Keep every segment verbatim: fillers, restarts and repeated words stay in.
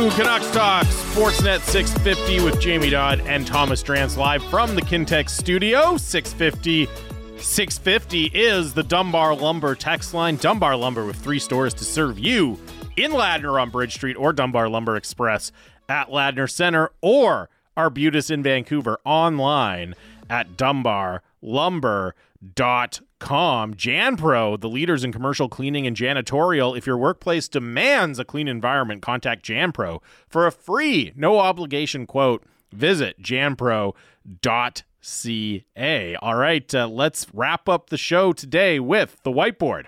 Canucks Talk, Sportsnet six fifty with Jamie Dodd and Thomas Drance live from the Kintex studio. six fifty, six fifty is the Dunbar Lumber text line. Dunbar Lumber with three stores to serve you in Ladner on Bridge Street or Dunbar Lumber Express at Ladner Center or Arbutus in Vancouver online at dunbar lumber dot com. JanPro, the leaders in commercial cleaning and janitorial. If your workplace demands a clean environment, contact JanPro for a free, no obligation quote. Visit janpro dot c a. All right, uh, let's wrap up the show today with the whiteboard.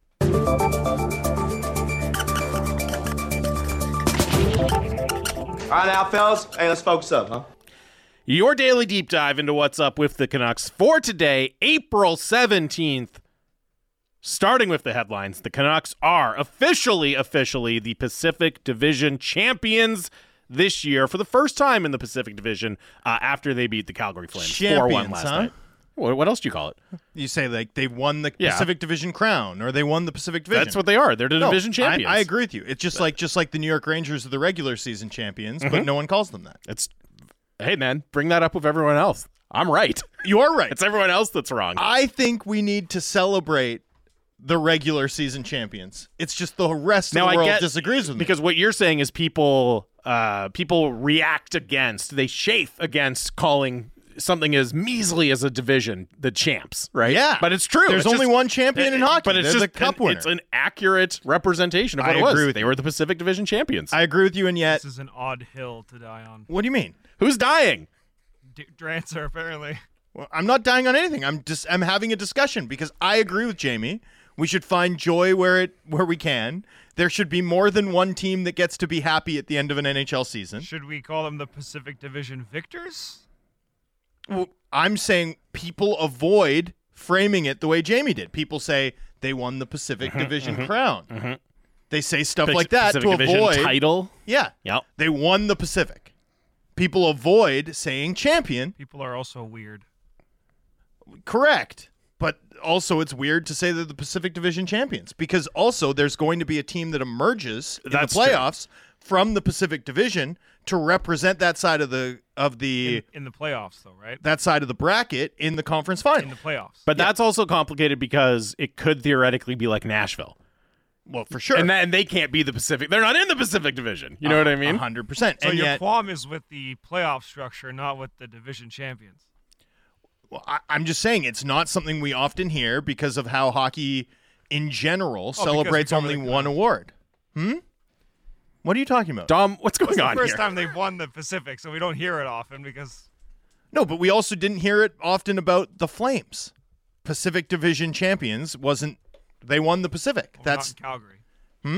All right, now, fellas. Hey, let's focus up, huh? Your daily deep dive into what's up with the Canucks for today, April seventeenth. Starting with the headlines, the Canucks are officially, officially the Pacific Division champions this year for the first time in the Pacific Division uh, after they beat the Calgary Flames four one last huh? night. What, what else do you call it? You say like they won the yeah. Pacific Division crown, or they won the Pacific Division. That's what they are. They're the no, division champions. I, I agree with you. It's just like just like the New York Rangers are the regular season champions, mm-hmm. but no one calls them that. It's hey man, bring that up with everyone else. I'm right. You're right. It's everyone else that's wrong. I think we need to celebrate the regular season champions. It's just the rest now, of the world I get, disagrees with me. Because what you're saying is people uh, people react against, they chafe against calling something as measly as a division the champs, right? Yeah. But it's true. There's it's only just, one champion it, in hockey. But it's They're just the cup an, winner. It's an accurate representation of what I it was. agree with they you. were the Pacific Division champions. I agree with you, and yet this is an odd hill to die on. What do you mean? Who's dying? D- Drancer, apparently. Well, I'm not dying on anything. I'm just I'm having a discussion because I agree with Jamie. We should find joy where it where we can. There should be more than one team that gets to be happy at the end of an N H L season. Should we call them the Pacific Division victors? Well, I'm saying people avoid framing it the way Jamie did. People say they won the Pacific mm-hmm, Division mm-hmm, crown. Mm-hmm. They say stuff Pac- like that Pacific to Division avoid title. Yeah. Yep. They won the Pacific. People avoid saying champion. People are also weird. Correct. But also it's weird to say they're the Pacific Division champions because also there's going to be a team that emerges in That's the playoffs true. from the Pacific Division to represent that side of the of the in, in the playoffs though, right? That side of the bracket in the conference final. In the playoffs. But yeah. that's also complicated because it could theoretically be like Nashville. Well, for sure. And, that, and they can't be the Pacific. They're not in the Pacific Division. You know uh, what I mean? one hundred percent. So and your yet, qualm is with the playoff structure, not with the division champions. Well, I, I'm just saying it's not something we often hear because of how hockey in general oh, celebrates only one award. Hmm? What are you talking about? Dom, what's going It's the on first here? time they've won the Pacific, so we don't hear it often because... No, but we also didn't hear it often about the Flames. Pacific Division champions wasn't... They won the Pacific. Well, That's... not in Calgary. Hmm?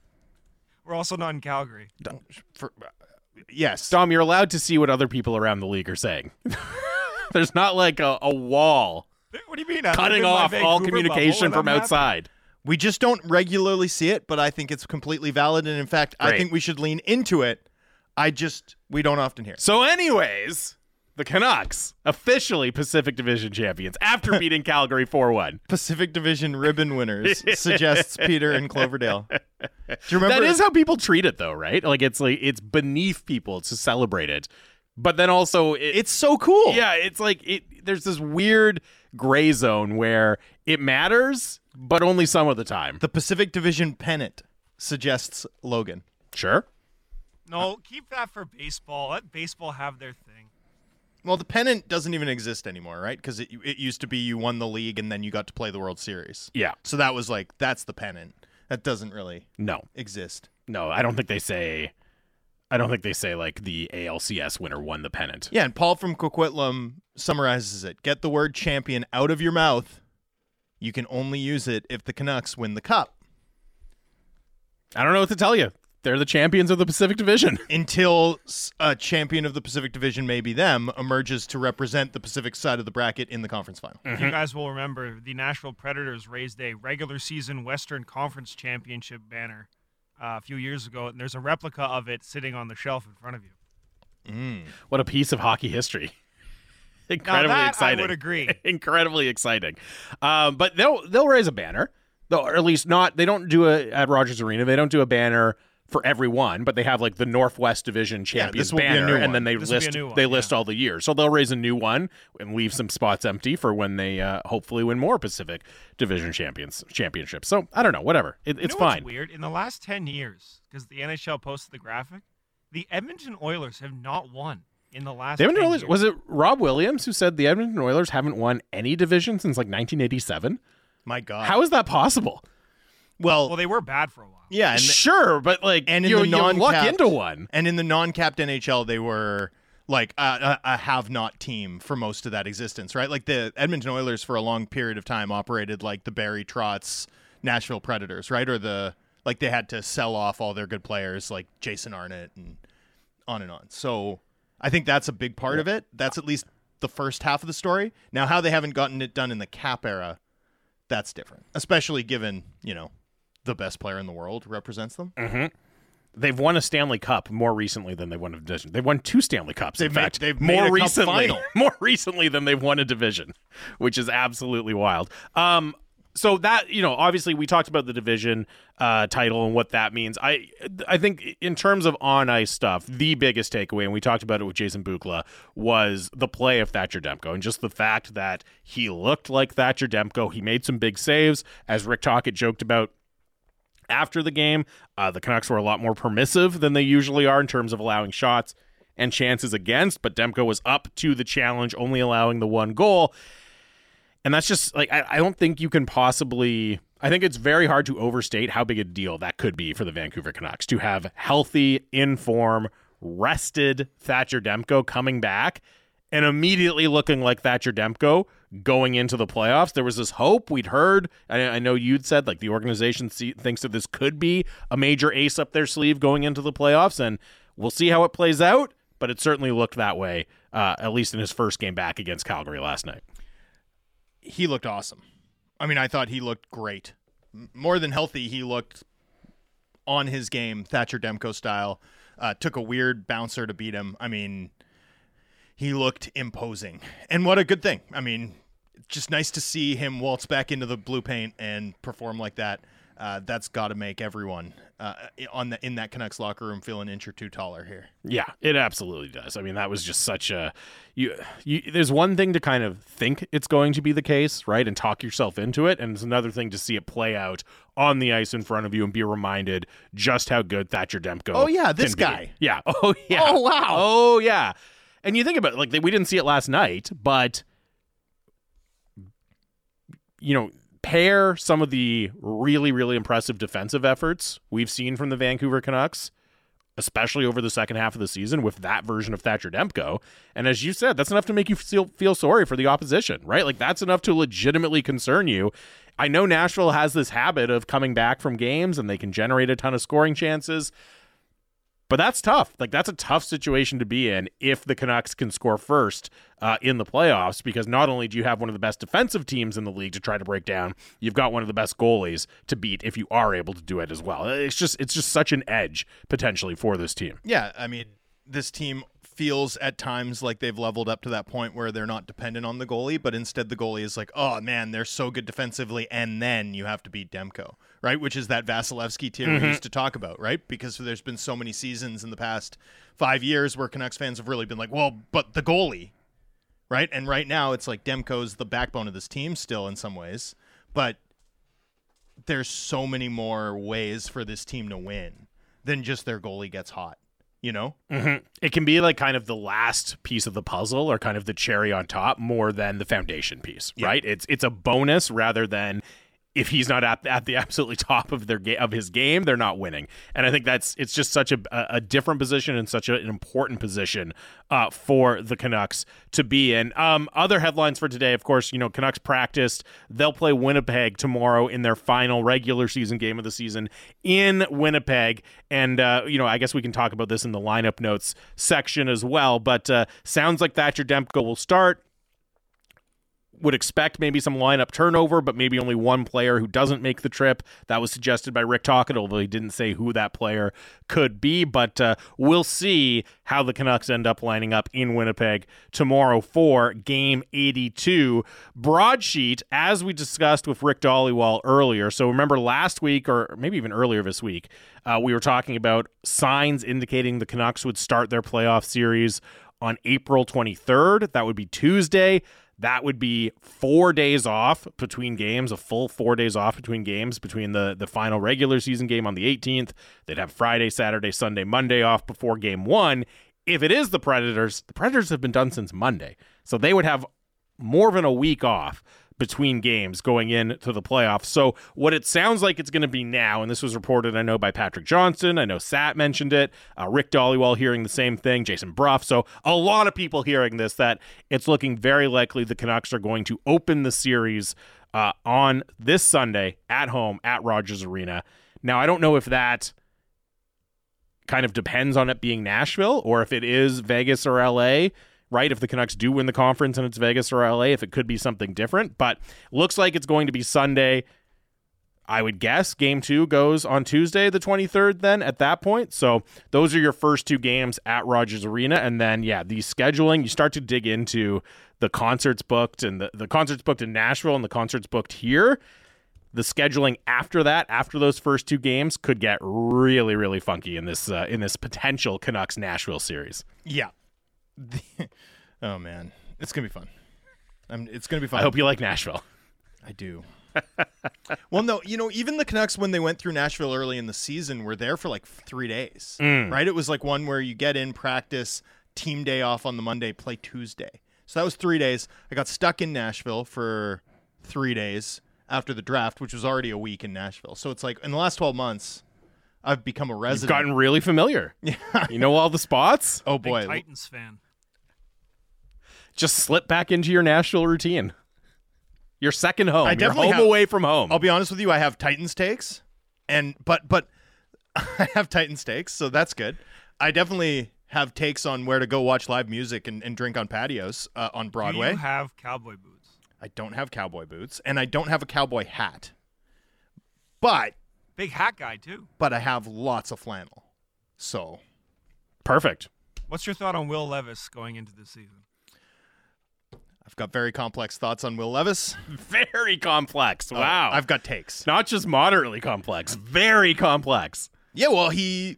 We're also not in Calgary. For, uh, yes. Dom, you're allowed to see what other people around the league are saying. There's not like a, a wall What do you mean? cutting off all communication from outside. We just don't regularly see it, but I think it's completely valid. And in fact, Great. I think we should lean into it. I just, we don't often hear it. So anyways, the Canucks, officially Pacific Division champions after beating Calgary four one. Pacific Division ribbon winners, suggests Peter in Cloverdale. Do you remember? That is how people treat it though, right? Like it's like it's beneath people to celebrate it. But then also it, It's so cool. Yeah, it's like it there's this weird gray zone where it matters, but only some of the time. The Pacific Division pennant, suggests Logan. Sure. No, keep that for baseball. Let baseball have their thing. Well, the pennant doesn't even exist anymore, right? Because it it used to be you won the league and then you got to play the World Series. Yeah. So that was like, that's the pennant. That doesn't really No. exist. No, I don't think they say I don't think they say like the A L C S winner won the pennant. Yeah, and Paul from Coquitlam summarizes it. Get the word champion out of your mouth. You can only use it if the Canucks win the cup. I don't know what to tell you. They're the champions of the Pacific Division. Until a champion of the Pacific Division, maybe them, emerges to represent the Pacific side of the bracket in the conference final. Mm-hmm. You guys will remember the Nashville Predators raised a regular season Western Conference Championship banner uh, a few years ago, and there's a replica of it sitting on the shelf in front of you. Mm. What a piece of hockey history. Incredibly now that exciting. I would agree. Incredibly exciting. Um, but they'll they'll raise a banner. They'll, or at least not, they don't do it at Rogers Arena. They don't do a banner for everyone, but they have like the Northwest Division champions this will be a banner, new and one. then they This will be a list new one, they yeah. list all the years. So they'll raise a new one and leave some spots empty for when they uh, hopefully win more Pacific Division champions championships. So I don't know, whatever. It, You it's know what's fine. weird? In the last ten years, because the N H L posted the graphic, the Edmonton Oilers have not won in the last The Edmonton ten Oilers, years. was it Rob Williams who said the Edmonton Oilers haven't won any division since like nineteen eighty-seven? My God. How is that possible? well, Well, they were bad for a while. yeah, and sure, but like and in you, the you luck non-capped- into one. And in the non-capped N H L, they were like a, a, a have-not team for most of that existence, right? Like the Edmonton Oilers for a long period of time operated like the Barry Trotz Nashville Predators, right? Or the like they had to sell off all their good players like Jason Arnott and on and on. So I think that's a big part of it. That's at least the first half of the story. Now, how they haven't gotten it done in the cap era, that's different, especially given, you know, the best player in the world represents them. They've won a Stanley Cup more recently than they won a division. They've won two Stanley Cups. They've in made- fact, they've made more a cup recently, final. more recently than they've won a division, which is absolutely wild. Um, so that, you know, obviously we talked about the division uh, title and what that means. I, I think in terms of on ice stuff, the biggest takeaway, and we talked about it with Jason Bukla, was the play of Thatcher Demko and just the fact that he looked like Thatcher Demko. He made some big saves, as Rick Tocchet joked about. After the game, uh, the Canucks were a lot more permissive than they usually are in terms of allowing shots and chances against, but Demko was up to the challenge, only allowing the one goal. And that's just like, I, I don't think you can possibly, I think it's very hard to overstate how big a deal that could be for the Vancouver Canucks to have healthy, in form, rested Thatcher Demko coming back and immediately looking like Thatcher Demko going into the playoffs. There was this hope we'd heard. I, I know you'd said like the organization see, thinks that this could be a major ace up their sleeve going into the playoffs, and we'll see how it plays out. But it certainly looked that way, uh, at least in his first game back against Calgary last night. He looked awesome. I mean, I thought he looked great. M- More than healthy, he looked on his game, Thatcher Demko style. Uh, took a weird bouncer to beat him. I mean, he looked imposing. And what a good thing. I mean, just nice to see him waltz back into the blue paint and perform like that. Uh, that's got to make everyone uh, on the in that Canucks locker room feel an inch or two taller here. Yeah, it absolutely does. I mean, that was just such a you. You there's one thing to kind of think it's going to be the case, right, and talk yourself into it, and it's another thing to see it play out on the ice in front of you and be reminded just how good Thatcher Demko. Oh, yeah, this can be. guy. Yeah. Oh yeah. Oh, wow. Oh yeah. And you think about it, like we didn't see it last night, but you know. Pair some of the really, really impressive defensive efforts we've seen from the Vancouver Canucks, especially over the second half of the season, with that version of Thatcher Demko. And as you said, that's enough to make you feel, feel sorry for the opposition, right? Like that's enough to legitimately concern you. I know Nashville has this habit of coming back from games and they can generate a ton of scoring chances. But that's tough. Like, that's a tough situation to be in if the Canucks can score first uh, in the playoffs, because not only do you have one of the best defensive teams in the league to try to break down, you've got one of the best goalies to beat if you are able to do it as well. It's just it's just such an edge, potentially, for this team. Yeah, I mean, this team feels at times like they've leveled up to that point where they're not dependent on the goalie, but instead the goalie is like, oh, man, they're so good defensively, and then you have to beat Demko, right? Which is that Vasilevsky tier Mm-hmm. we used to talk about, right? Because there's been so many seasons in the past five years where Canucks fans have really been like, well, but the goalie, right? And right now it's like Demko's the backbone of this team still in some ways, but there's so many more ways for this team to win than just their goalie gets hot. You know, Mm-hmm. It can be like kind of the last piece of the puzzle or kind of the cherry on top more than the foundation piece, Yeah. right? It's it's a bonus rather than if he's not at, at the absolutely top of their ga- of his game, they're not winning. And I think that's it's just such a, a different position and such a, an important position uh, for the Canucks to be in. Um, other headlines for today, of course, you know, Canucks practiced. They'll play Winnipeg tomorrow in their final regular season game of the season in Winnipeg. And, uh, you know, I guess we can talk about this in the lineup notes section as well. But uh, sounds like Thatcher Demko will start. would expect maybe some lineup turnover, but maybe only one player who doesn't make the trip. That was suggested by Rick Tocchet, although he didn't say who that player could be. But uh, we'll see how the Canucks end up lining up in Winnipeg tomorrow for Game eighty-two. Broadsheet, as we discussed with Rick Dhaliwal earlier. So remember last week, or maybe even earlier this week, uh, we were talking about signs indicating the Canucks would start their playoff series on April twenty-third. That would be Tuesday. That would be four days off between games, a full four days off between games, between the, the final regular season game on the eighteenth. They'd have Friday, Saturday, Sunday, Monday off before game one. If it is the Predators, the Predators have been done since Monday. So they would have more than a week off between games going into the playoffs. So what it sounds like it's going to be now, and this was reported, I know, by Patrick Johnston. I know Sat mentioned it. Uh, Rick Dhaliwal hearing the same thing. Jason Bruff. So a lot of people hearing this, that it's looking very likely the Canucks are going to open the series uh, on this Sunday at home at Rogers Arena. Now, I don't know if that kind of depends on it being Nashville or if it is Vegas or L A, right? If the Canucks do win the conference and it's Vegas or L A, if it could be something different. But looks like it's going to be Sunday. I would guess game two goes on Tuesday, the twenty-third, then at that point. So those are your first two games at Rogers Arena. And then, yeah, the scheduling, you start to dig into the concerts booked and the, the concerts booked in Nashville and the concerts booked here. The scheduling after that, after those first two games, could get really, really funky in this uh, in this potential Canucks Nashville series. Yeah. Oh man, it's gonna be fun. I'm, it's gonna be fun. I hope you like Nashville. I do. Well, no, you know, even the Canucks, when they went through Nashville early in the season, were there for like three days, Mm. right? It was like one where you get in, practice, team day off on the Monday, play Tuesday. So that was three days. I got stuck in Nashville for three days after the draft, which was already a week in Nashville. So it's like in the last twelve months, I've become a You've resident. gotten really familiar. Yeah. You know all the spots? Oh Big boy. Titans fan. Just slip back into your Nashville routine. Your second home. I You're definitely home have- away from home. I'll be honest with you, I have Titans takes, and but but I have Titans takes, so that's good. I definitely have takes on where to go watch live music and, and drink on patios uh, on Broadway. Do you have cowboy boots? I don't have cowboy boots, and I don't have a cowboy hat. But Big hat guy, too. but I have lots of flannel. So Perfect. What's your thought on Will Levis going into this season? I've got very complex thoughts on Will Levis. Very complex. Wow. Uh, I've got takes. Not just moderately complex, very complex. Yeah, well, he.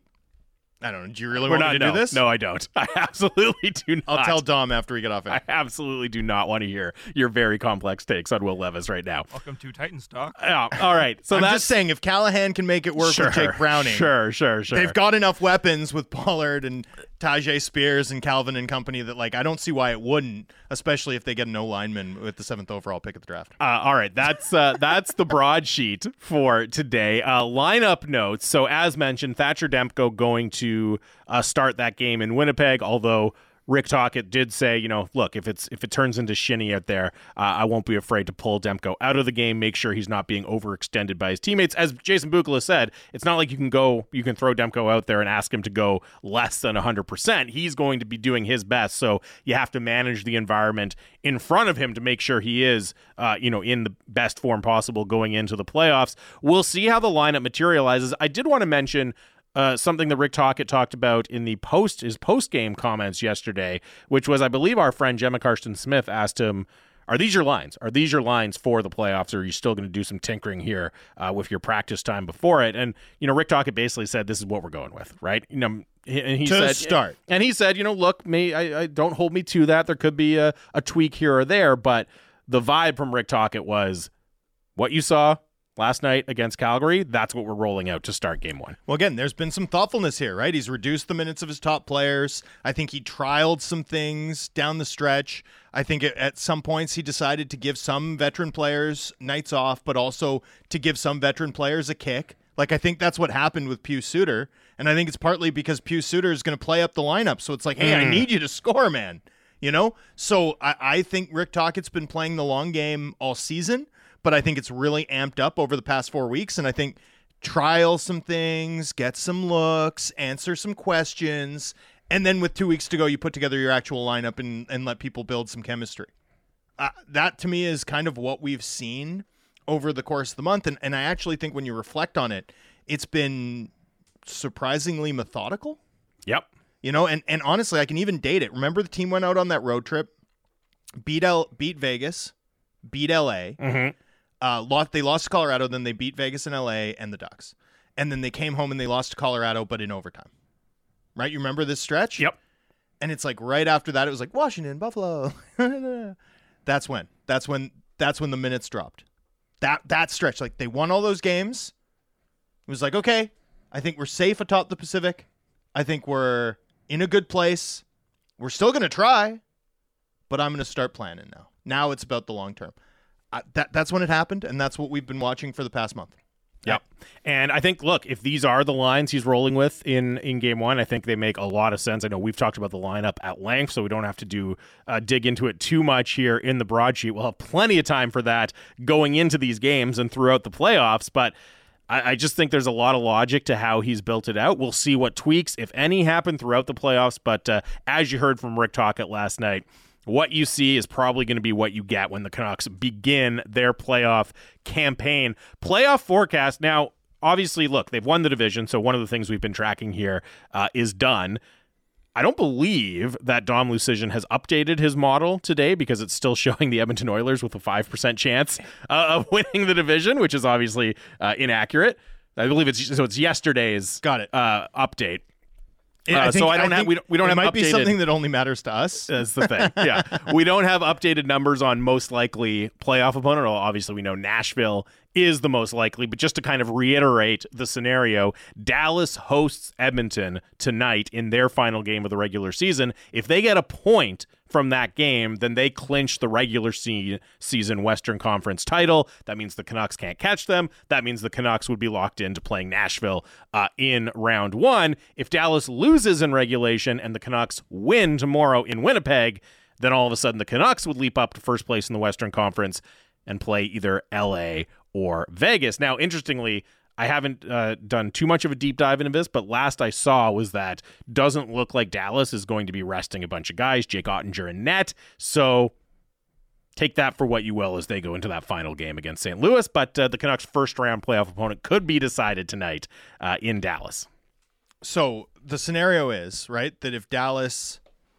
I don't know. Do you really We're want not me to no, do this? No, I don't. I absolutely do not. I'll tell Dom after we get off I air. absolutely do not want to hear your very complex takes on Will Levis right now. Welcome to Titans Talk. Yeah, all right. So I'm that's just saying, if Callahan can make it work sure, with Jake Browning, Sure, sure, sure. they've got enough weapons with Pollard and Tajay Spears and Calvin and company that, like, I don't see why it wouldn't, especially if they get an O lineman with the seventh overall pick at the draft. Uh, all right, that's uh, that's the broadsheet for today. Uh, lineup notes. So as mentioned, Thatcher Demko going to uh, start that game in Winnipeg, although Rick Tocchet did say, you know, look, if it's if it turns into shinny out there, uh, I won't be afraid to pull Demko out of the game, make sure he's not being overextended by his teammates. As Jason Bukala said, it's not like you can go, you can throw Demko out there and ask him to go less than one hundred percent. He's going to be doing his best, so you have to manage the environment in front of him to make sure he is, uh, you know, in the best form possible going into the playoffs. We'll see how the lineup materializes. I did want to mention Uh, something that Rick Tocchet talked about in the post his post game comments yesterday, which was, I believe, our friend Gemma Karsten Smith asked him, "Are these your lines? Are these your lines for the playoffs? Or are you still going to do some tinkering here uh, with your practice time before it?" And you know, Rick Tocchet basically said, "This is what we're going with, right?" You know, and he To said, start. and he said, "You know, look, me, I, I don't hold me to that. There could be a, a tweak here or there, but the vibe from Rick Tocchet was what you saw last night against Calgary, that's what we're rolling out to start game one." Well, again, there's been some thoughtfulness here, right? He's reduced the minutes of his top players. I think he trialed some things down the stretch. I think at some points he decided to give some veteran players nights off, but also to give some veteran players a kick. Like, I think that's what happened with Pius Suter, and I think it's partly because Pius Suter is going to play up the lineup. So it's like, hey, I Mm. need you to score, man. You know? So I, I think Rick Tocchet's been playing the long game all season, but I think it's really amped up over the past four weeks, and I think trial some things, get some looks, answer some questions, and then with two weeks to go, you put together your actual lineup and, and let people build some chemistry. uh, that to me is kind of what we've seen over the course of the month. And, and I actually think when you reflect on it, it's been surprisingly methodical. Yep. You know, and, and honestly, I can even date it. Remember the team went out on that road trip, beat L, beat Vegas, beat L A, Mm-hmm. uh, lost, they lost to Colorado, then they beat Vegas and L A and the Ducks. And then they came home and they lost to Colorado, but in overtime. Right? You remember this stretch? Yep. And it's like right after that, it was like Washington, Buffalo. That's when. That's when. That's when the minutes dropped. That that stretch, like they won all those games. It was like, okay, I think we're safe atop the Pacific. I think we're in a good place. We're still gonna try, but I'm gonna start planning now. Now it's about the long term. I, that that's when it happened, and that's what we've been watching for the past month. Yep. And I think, look, if these are the lines he's rolling with in, in game one, I think they make a lot of sense. I know we've talked about the lineup at length, so we don't have to do uh, dig into it too much here in the broadsheet. We'll have plenty of time for that going into these games and throughout the playoffs, but I, I just think there's a lot of logic to how he's built it out. We'll see what tweaks, if any, happen throughout the playoffs, but uh, as you heard from Rick Tocchet last night, what you see is probably going to be what you get when the Canucks begin their playoff campaign. Playoff forecast. Now, obviously, look, they've won the division, so one of the things we've been tracking here uh, is done. I don't believe that Dom Lucian has updated his model today because it's still showing the Edmonton Oilers with a five percent chance uh, of winning the division, which is obviously uh, inaccurate. I believe it's so it's yesterday's Got it. Uh, update. I Uh, think- so I don't I have think we don't, we don't it have might updated. be something that only matters to us. That's the thing. Yeah. We don't have updated numbers on most likely playoff opponent. Well, obviously, we know Nashville is the most likely, but just to kind of reiterate the scenario, Dallas hosts Edmonton tonight in their final game of the regular season. If they get a point from that game, then they clinch the regular se- season Western Conference title. That means the Canucks can't catch them. That means the Canucks would be locked into playing Nashville uh, in round one. If Dallas loses in regulation and the Canucks win tomorrow in Winnipeg, then all of a sudden the Canucks would leap up to first place in the Western Conference and play either L A or Vegas. Now, interestingly, I haven't uh, done too much of a deep dive into this, but last I saw was that doesn't look like Dallas is going to be resting a bunch of guys, Jake Ottinger in net. So take that for what you will as they go into that final game against Saint Louis. But uh, the Canucks' first round playoff opponent could be decided tonight uh, in Dallas. So the scenario is, right, that if Dallas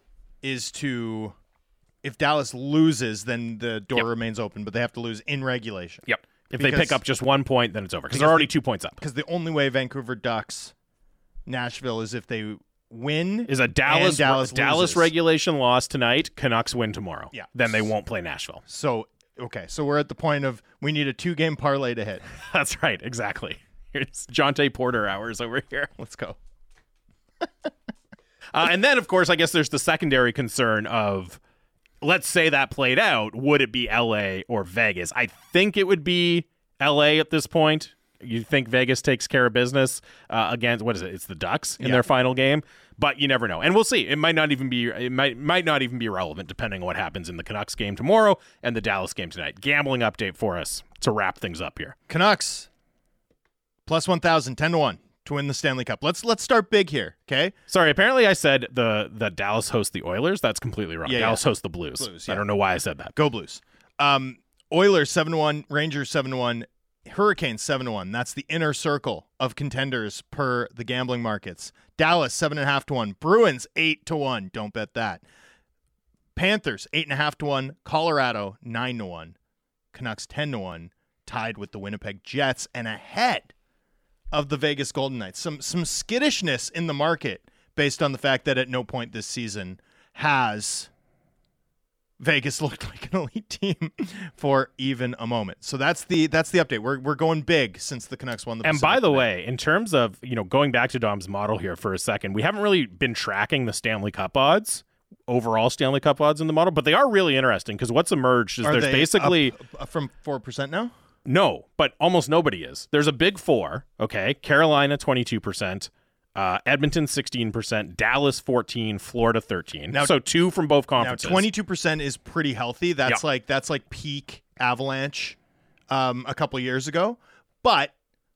is to, if Dallas loses, then the door Yep. remains open, but they have to lose in regulation. Yep. If they Because- pick up just one point, then it's over because because they're already the- two points up. Because the only way Vancouver Ducks, Nashville is if they win. Is a Dallas and Dallas Dallas loses. regulation loss tonight. Canucks win tomorrow. Yeah. Then they won't play Nashville. So, okay, so we're at the point of we need a two-game parlay to hit. That's right. Exactly. It's Jonte Porter hours over here. Let's go. Uh, and then, of course, I guess there's the secondary concern of, let's say that played out, would it be L A or Vegas? I think it would be L A at this point. You think Vegas takes care of business uh, against, what is it? It's the Ducks in Yeah. their final game, but you never know. And we'll see. It might not even be, it might might not even be relevant depending on what happens in the Canucks game tomorrow and the Dallas game tonight. Gambling update for us to wrap things up here. Canucks, plus one thousand, ten to one to win the Stanley Cup. Let's let's start big here, okay? Sorry, apparently I said the, the Dallas hosts the Oilers. That's completely wrong. Yeah, Dallas yeah. hosts the Blues. Blues, I yeah. don't know why I said that. Go Blues. Um, Oilers seven to one, Rangers seven to one, Hurricanes seven to one. That's the inner circle of contenders per the gambling markets. Dallas seven and a half to one, Bruins eight to one. Don't bet that. Panthers eight and a half to one, Colorado nine to one, Canucks ten to one, tied with the Winnipeg Jets and ahead of the Vegas Golden Knights. Some some skittishness in the market based on the fact that at no point this season has Vegas looked like an elite team for even a moment. So that's the that's the update. We're we're going big since the Canucks won the And Pacific by the tonight. way, in terms of, you know, going back to Dom's model here for a second, we haven't really been tracking the Stanley Cup odds, overall Stanley Cup odds in the model, but they are really interesting because what's emerged is Are there's they basically up, up from four percent now? no, but almost nobody is. There's a big four, okay? Carolina twenty-two percent, uh, Edmonton sixteen percent, Dallas fourteen, Florida thirteen. Now- so two from both Now conferences. twenty-two percent is pretty healthy. That's Yeah. like that's like peak Avalanche um, a couple years ago. But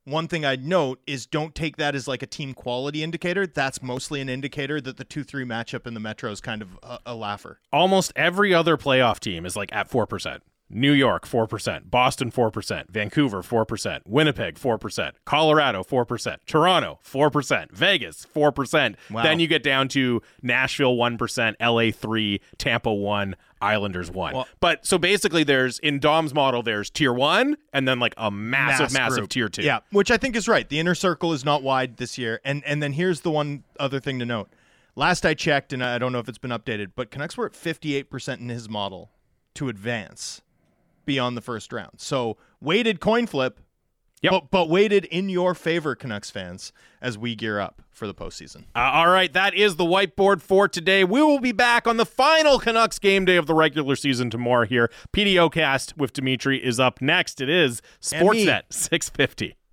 one thing I'd note is don't take that as like a team quality indicator. That's mostly an indicator that the two three matchup in the Metro is kind of a, a laugher. Almost every other playoff team is like at four percent. New York, four percent. Boston, four percent. Vancouver, four percent. Winnipeg, four percent. Colorado, four percent. Toronto, four percent. Vegas, four percent. Wow. Then you get down to Nashville, one percent. L A, three. Tampa, one. Islanders, one. Well, but so basically there's, in Dom's model, there's tier one and then like a massive, mass massive group. tier two. Yeah, which I think is right. The inner circle is not wide this year. And and then here's the one other thing to note. Last I checked, and I don't know if it's been updated, but Canucks were at fifty-eight percent in his model to advance beyond the first round. So weighted coin flip, Yep. but, but weighted in your favor, Canucks fans, as we gear up for the postseason. Uh, all right, that is the whiteboard for today. We will be back on the final Canucks game day of the regular season tomorrow here. P D O Cast with Dimitri is up next. It is Sportsnet six fifty.